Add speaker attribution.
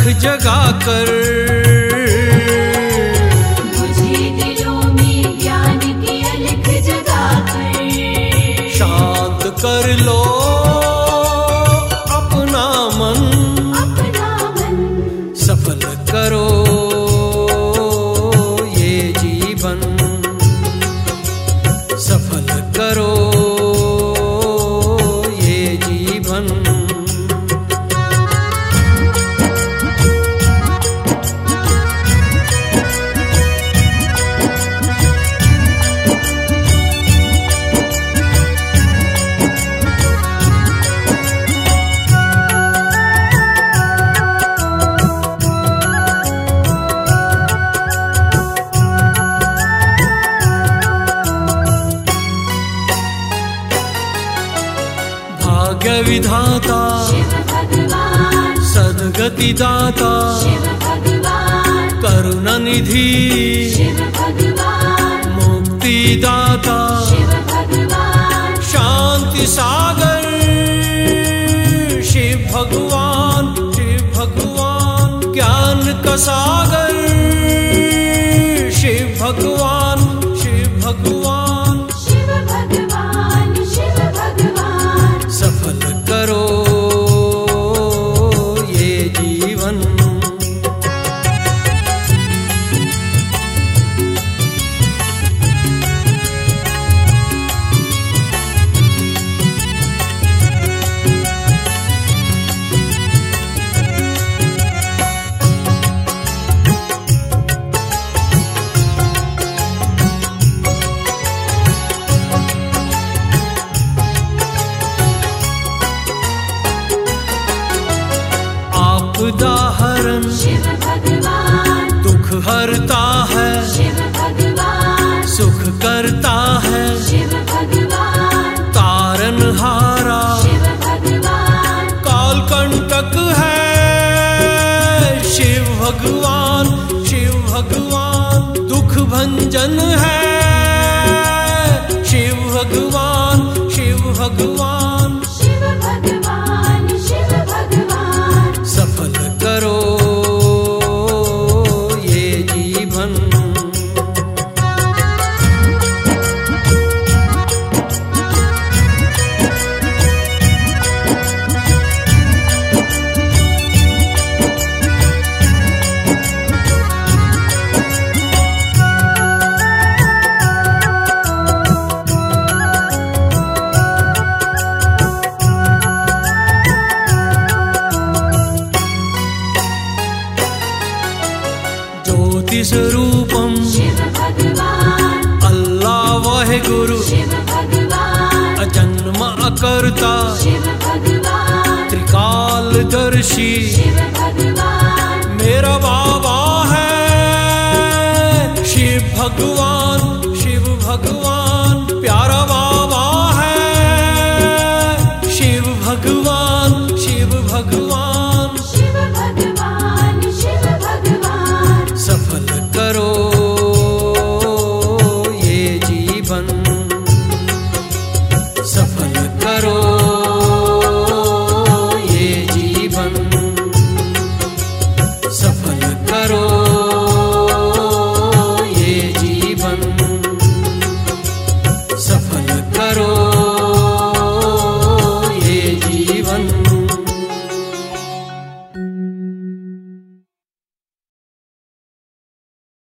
Speaker 1: जगाकर
Speaker 2: मुझे दिलों में ज्ञान की अलख जगाकर
Speaker 1: शांत कर लो अपना मन, सफल करो ये जीवन, सफल करो ये जीवन। भाग्य विधाता
Speaker 2: शिव भगवान,
Speaker 1: सद्गति दाता
Speaker 2: शिव भगवान,
Speaker 1: करुणा निधि
Speaker 2: शिव भगवान,
Speaker 1: मुक्ति दाता
Speaker 2: शिव भगवान,
Speaker 1: शांति सागर शिव भगवान, शिव भगवान ज्ञान का सागर शिव भगवान, शिव भगवान,
Speaker 2: शिव भगवान, शिव भगवान,
Speaker 1: सफल करो ये जीवन। उदाहरण
Speaker 2: शिव भगवान,
Speaker 1: दुख हरता है
Speaker 2: शिव भगवान,
Speaker 1: सुख करता है
Speaker 2: शिव भगवान,
Speaker 1: तारन हारा
Speaker 2: शिव भगवान,
Speaker 1: काल कंटक है शिव भगवान, शिव भगवान दुख भंजन है शिव भगवान, शिव भगवान,
Speaker 2: शिव भगवान, शिव भगवान,
Speaker 1: सफल करो ये जीवन। ज्योति स्वरूपम
Speaker 2: शिव भगवान,
Speaker 1: अल्लाह वाहे गुरु
Speaker 2: शिव भगवान,
Speaker 1: अजन्म अकर्ता
Speaker 2: शिव भगवान,
Speaker 1: त्रिकालदर्शी
Speaker 2: शिव भगवान,
Speaker 1: मेरा बाबा है शिव भगवान।